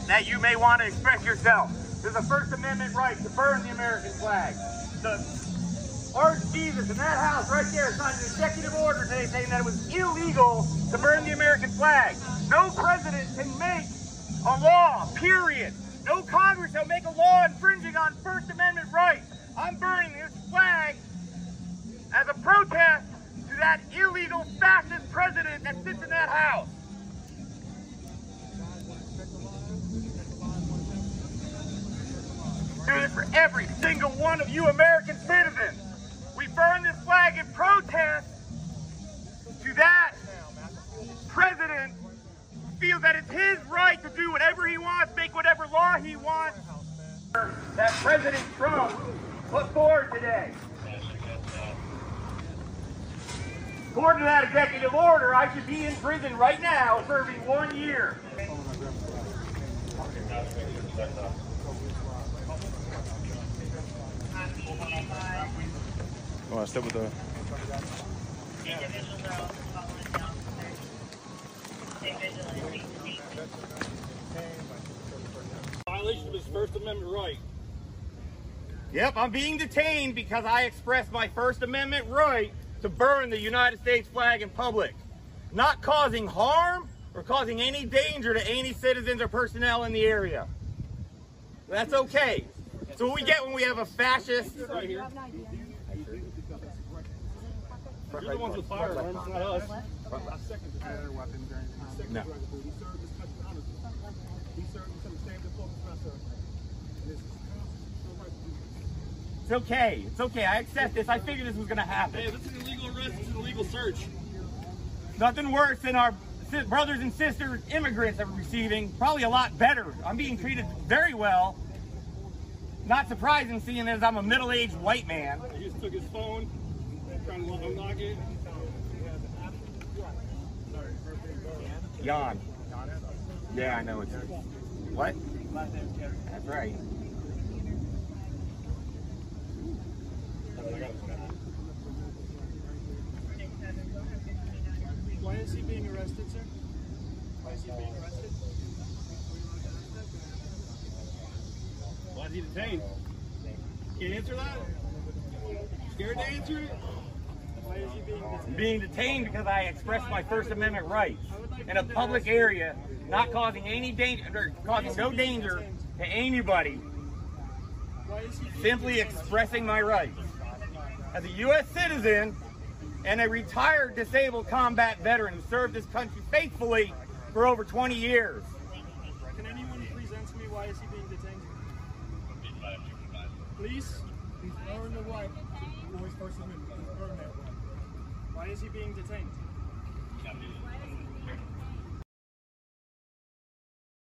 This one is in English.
that you may want to express yourself. There's a First Amendment right to burn the American flag. The Archdeacon in that house right there signed an executive order today saying that it was illegal to burn the American flag. No president can make a law, period. No Congress will make a law infringing on First Amendment rights. I'm burning this flag as a protest to that illegal fascist president that sits in that house. Do this for every single one of you American citizens. We burn this flag in protest to that president who feels that it's his right to do whatever he wants, make whatever law he wants. That President Trump put forward today. According to that executive order, I should be in prison right now serving 1 year. You want to step with the... Violation of his First Amendment right. Yep, I'm being detained because I expressed my First Amendment right to burn the United States flag in public, not causing harm or causing any danger to any citizens or personnel in the area. That's okay. So what we get when we have a fascist... Right here. You're the ones with firearms, not us. No. It's okay. It's okay. I accept this. I figured this was going to happen. Hey, this is an illegal arrest. This is an illegal search. Nothing worse than our brothers and sisters, immigrants, are receiving. Probably a lot better. I'm being treated very well. Not surprising, seeing as I'm a middle-aged white man. He just took his phone, trying to unlock it. Jan. Yeah, I know it's... What? That's right. Why is he being arrested, sir? Why is he being arrested? Why is he detained? Can't answer that? Scared to answer it? Why is he being detained? Being detained because I expressed my First Amendment rights in a public area, not causing any danger, or causing no danger to anybody. Simply expressing my rights. As a U.S. citizen and a retired disabled combat veteran who served this country faithfully for over 20 years. Can anyone present to me why is he being detained? Please? He's earned the right to his First Amendment. He's earned that right. Why is he being detained?